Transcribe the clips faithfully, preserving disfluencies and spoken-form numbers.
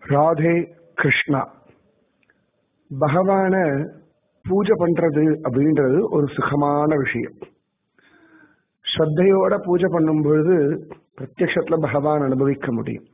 ராதே கிருஷ்ணா. பகவான பூஜை பண்றது அப்படின்றது ஒரு சுகமான விஷயம். ஸ்ரத்தையோட பூஜை பண்ணும் பொழுது பிரத்யக்ஷத்துல பகவான் அனுபவிக்க முடியும்.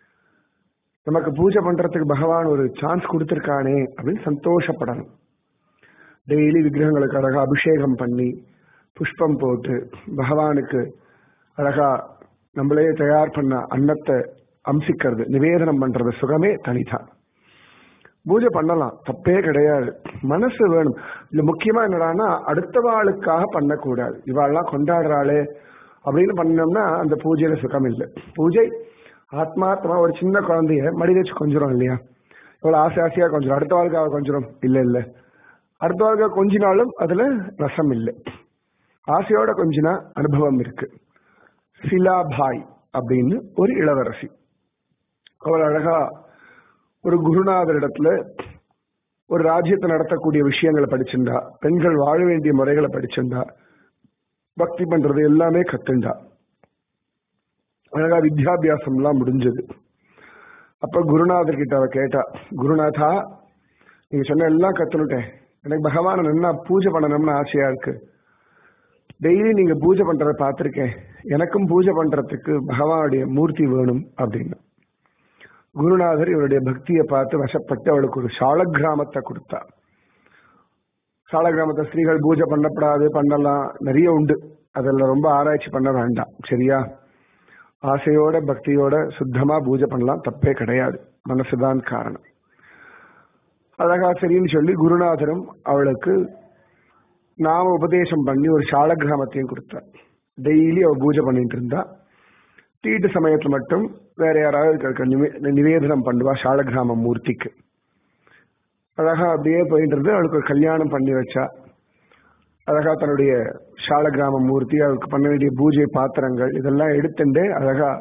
நமக்கு பூஜை பண்றதுக்கு பகவான் ஒரு சான்ஸ் கொடுத்திருக்கானே அப்படின்னு சந்தோஷப்படணும். டெய்லி விக்கிரகங்களுக்கு அழகா அபிஷேகம் பண்ணி புஷ்பம் போட்டு பகவானுக்கு அழகா நம்மளே தயார் பண்ண அன்னத்தை அம்சிக்கிறது, நிவேதனம் பண்றது சுகமே தனிதான். பூஜை பண்ணலாம், தப்பே கிடையாது. மனசு வேணும். இல்ல முக்கியமா என்னடான்னா அடுத்த வாளுக்காக பண்ணக்கூடாது. இவாள்லாம் கொண்டாடுறாளே அப்படின்னு பண்ணோம்னா அந்த பூஜையில சுகம் இல்லை. பூஜை ஆத்மாத்மா. ஒரு சின்ன குழந்தைய மடி வச்சு கொஞ்சிரும் இல்லையா, இவ்வளவு ஆசை ஆசையா கொஞ்சம் அடுத்த வாழ்க்காக கொஞ்சிரும் இல்ல இல்ல அடுத்த வாழ்க்கை கொஞ்சினாலும் அதுல ரசம் இல்லை. ஆசையோட கொஞ்சினா அனுபவம் இருக்கு. சிலாபாய் அப்படின்னு ஒரு இளவரசி, அவள் அழகா ஒரு குருநாதரிடத்துல ஒரு ராஜ்யத்தை நடத்தக்கூடிய விஷயங்களை படிச்சுண்டா, பெண்கள் வாழ வேண்டிய முறைகளை படிச்சுண்டா, பக்தி பண்றது எல்லாமே கத்துண்டா. அழகா வித்யாபியாசம் எல்லாம் முடிஞ்சது. அப்ப குருநாதர் கிட்ட அவ கேட்டா, குருநாதா நீங்க சொன்ன எல்லாம் கத்துனுட்டேன், எனக்கு பகவான நல்லா பூஜை பண்ணணும்னு ஆசையா இருக்கு. டெய்லி நீங்க பூஜை பண்றத பார்த்திருக்கேன், எனக்கும் பூஜை பண்றதுக்கு பகவானுடைய மூர்த்தி வேணும் அப்படின்னு. குருநாதர் இவருடைய பக்தியை பார்த்து வசப்பட்டு அவளுக்கு ஒரு சால கிராமத்தை கொடுத்தா. சால கிராமத்தை ஸ்திரீகள் பூஜை பண்ணப்படாது, பண்ணலாம், நிறைய உண்டு, அதெல்லாம் ரொம்ப ஆராய்ச்சி பண்ண வேண்டாம், சரியா? ஆசையோட பக்தியோட சுத்தமா பூஜை பண்ணலாம், தப்பே கிடையாது, மனசுதான் காரணம். அழகா சரின்னு சொல்லி குருநாதரும் அவளுக்கு நாம உபதேசம் பண்ணி ஒரு சால கிராமத்தையும் கொடுத்தார். டெய்லி அவ பூஜை பண்ணிட்டு இருந்தா. தீட்டு சமயத்துல மட்டும் வேற யாராவது நிவேதனம் பண்ணுவா சால கிராம மூர்த்திக்கு. அழகா அப்படியே போயிட்டு இருந்து அவளுக்கு ஒரு கல்யாணம் பண்ணி வச்சா. அழகா தன்னுடைய சால கிராம மூர்த்தி, அவளுக்கு பண்ண வேண்டிய பூஜை பாத்திரங்கள் இதெல்லாம் எடுத்துட்டு அழகா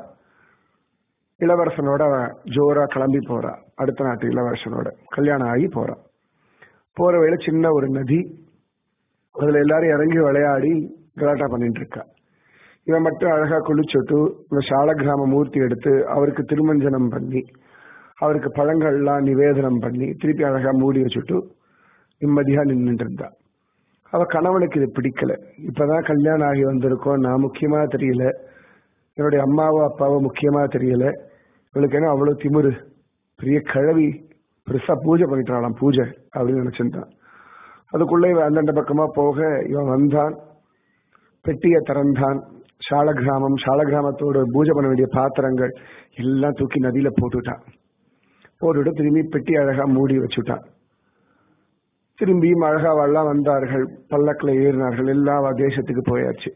இளவரசனோட ஜோரா கிளம்பி போறா. அடுத்த நாட்டு இளவரசனோட கல்யாணம் ஆகி போறா. போற வேளை சின்ன ஒரு நதி, அதுல எல்லாரும் இறங்கி விளையாடி கலாட்டா பண்ணிட்டு இருக்கா. இவன் மட்டும் அழகா குளிச்சுட்டு இந்த சால கிராம மூர்த்தி எடுத்து அவருக்கு திருமஞ்சனம் பண்ணி அவருக்கு பழங்கள்லாம் நிவேதனம் பண்ணி திருப்பி அழகா மூடி வச்சுட்டு நிம்மதியா நின்றுட்டு இருந்தா. அவ கணவனுக்கு இது பிடிக்கல. இப்பதான் கல்யாணம் ஆகி வந்திருக்கோம், நான் முக்கியமா தெரியல, என்னுடைய அம்மாவோ அப்பாவோ முக்கியமா தெரியல, இவளுக்கு என்ன அவ்வளவு திமிரு, பெரிய கிழவி பெருசா பூஜை பண்ணிட்டாளாம் பூஜை அப்படின்னு நினைச்சிருந்தான். அதுக்குள்ள இவன் அந்தண்ட பக்கமா போக இவன் வந்தான், பெட்டியை திறந்தான். சால கிராமம், சால கிராமத்தோட பூஜை பண்ண வேண்டிய பாத்திரங்கள் எல்லாம் தூக்கி நதியில போட்டுட்டான். போட்டுவிட்டு திரும்பி பெட்டி அழகா மூடி வச்சுட்டான். திரும்பியும் அழகாவெல்லாம் வந்தார்கள், பல்லக்கில் ஏறினார்கள், எல்லா தேசத்துக்கு போயாச்சு.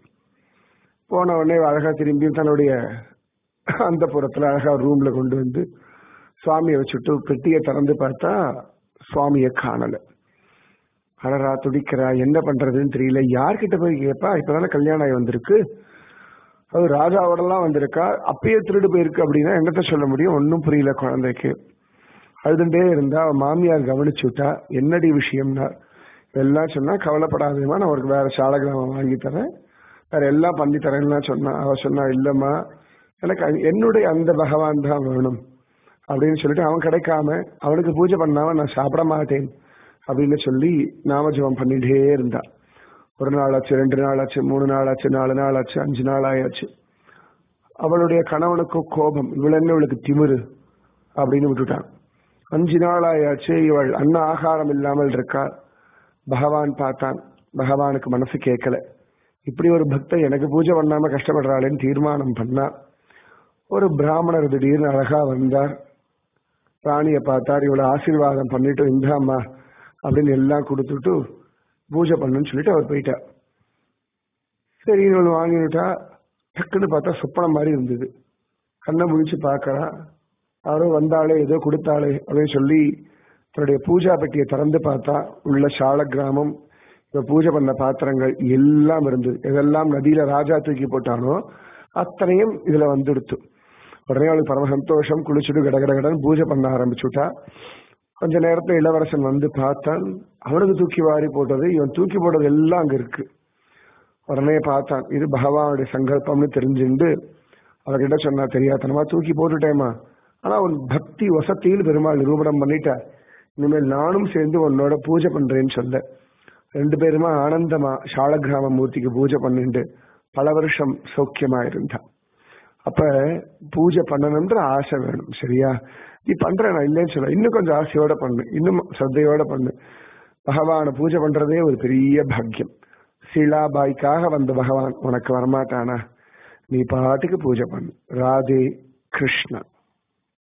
போன உடனே அழகா திரும்பியும் தன்னுடைய அந்த புறத்துல அழகா ரூம்ல கொண்டு வந்து சுவாமியை வச்சுட்டு பெட்டியை திறந்து பார்த்தா சுவாமியை காணல. அழகா துடிக்கிறா, என்ன பண்றதுன்னு தெரியல. யார்கிட்ட போய் கேட்பா? இப்பதானே கல்யாணம் ஆகி வந்திருக்கு, அது ராஜாவோடலாம் வந்திருக்கா, அப்பயே திருடு போயிருக்கு அப்படின்னா என்னத்த சொல்ல முடியும்? ஒன்னும் புரியல குழந்தைக்கு. அழுதுண்டே இருந்தா. அவ மாமியார் கவனிச்சு விட்டா, என்னடி விஷயம்னா எல்லாம் சொன்னா, கவலைப்படாதேமா, நான் அவருக்கு வேற சால கிராமம் வாங்கி தரேன், வேற எல்லாம் பண்ணி தரேன்னா சொன்னா. அவ சொன்னா, இல்லம்மா எனக்கு என்னுடைய அந்த பகவான் தான் வேணும் அப்படின்னு சொல்லிட்டு அவன் கிடைக்காம அவனுக்கு பூஜை பண்ணாம நான் சாப்பிட மாட்டேன் அப்படின்னு சொல்லி நாமஜபம் பண்ணிட்டே இருந்தா. ஒரு நாள் ஆச்சு, ரெண்டு நாள் ஆச்சு, மூணு நாள் ஆச்சு, நாலு நாள் ஆச்சு, அஞ்சு நாள் ஆயாச்சு. அவளுடைய கணவனுக்கு கோபம், இவள் என்ன இவளுக்கு திமிரு அப்படின்னு விட்டுட்டான். அஞ்சு நாள் ஆயாச்சு, இவள் அன்ன ஆகாரம் இல்லாமல் இருக்கா. பகவான் பார்த்தான், பகவானுக்கு மனசு கேட்கல. இப்படி ஒரு பக்தை எனக்கு பூஜை பண்ணாம கஷ்டப்படுறாளேன்னு தீர்மானம் பண்ணா. ஒரு பிராமணர் திடீர்னு அழகா வந்தார். ராணியை பார்த்தார், இவளை ஆசீர்வாதம் பண்ணிட்டு இந்தாம்மா அப்படின்னு எல்லாம் கொடுத்துட்டு பூஜை பண்ணுன்னு சொல்லிட்டு அவர் போயிட்டா. சரி இவள் வாங்கிட்டா. டக்குன்னு பார்த்தா சொப்பனம் மாதிரி இருந்தது. கண்ணை முழிச்சு பார்க்கறா, யாரோ வந்தாலே ஏதோ கொடுத்தாளே அப்படின்னு சொல்லி தன்னுடைய பூஜா பெட்டியை திறந்து பார்த்தா உள்ள சால கிராமம், இவ பூஜை பண்ண பாத்திரங்கள் எல்லாம் இருந்தது. இதெல்லாம் நதியில ராஜா தூக்கி போட்டானோ அத்தனையும் இதுல வந்துடுத்து. உடனே அவளுக்கு பரம சந்தோஷம். குளிச்சுட்டு கடகடகடன் பூஜை பண்ண ஆரம்பிச்சுட்டா. கொஞ்ச நேரத்துல இளவரசன் வந்து பார்த்தான், அவனுக்கு தூக்கி வாரி போட்டது, இவன் தூக்கி போட்டது எல்லாம் அங்க இருக்கு. உடனே பார்த்தான், இது பகவானுடைய சங்கல்பம்னு தெரிஞ்சுண்டு அவர்கிட்ட சொன்னா, தெரியாதனமா தூக்கி போட்டுட்டேமா ஆனா உன் பக்தி வசத்தியில் பெருமாள் நிரூபணம் பண்ணிட்டார். இனிமேல் நானும் சேர்ந்து உன்னோட பூஜை பண்றேன்னு சொல்ல ரெண்டு பேருமா ஆனந்தமா சாலக்கிராம மூர்த்திக்கு பூஜை பண்ணிட்டு பல வருஷம் சௌக்கியமா இருந்தா. அப்ப பூஜை பண்ணணும்ன்ற ஆசை வேணும். சரியா? நீ பண்ற நான் இல்லைன்னு சொல்ல, இன்னும் கொஞ்சம் ஆசையோட பண்ணு, இன்னும் சத்தையோட பண்ணு. பகவானை பூஜை பண்றதே ஒரு பெரிய பாக்கியம். சீலாபாய்க்காக வந்த பகவான் உனக்கு வரமாட்டானா? நீ பாட்டுக்கு பூஜை பண்ணு. ராதே கிருஷ்ணா.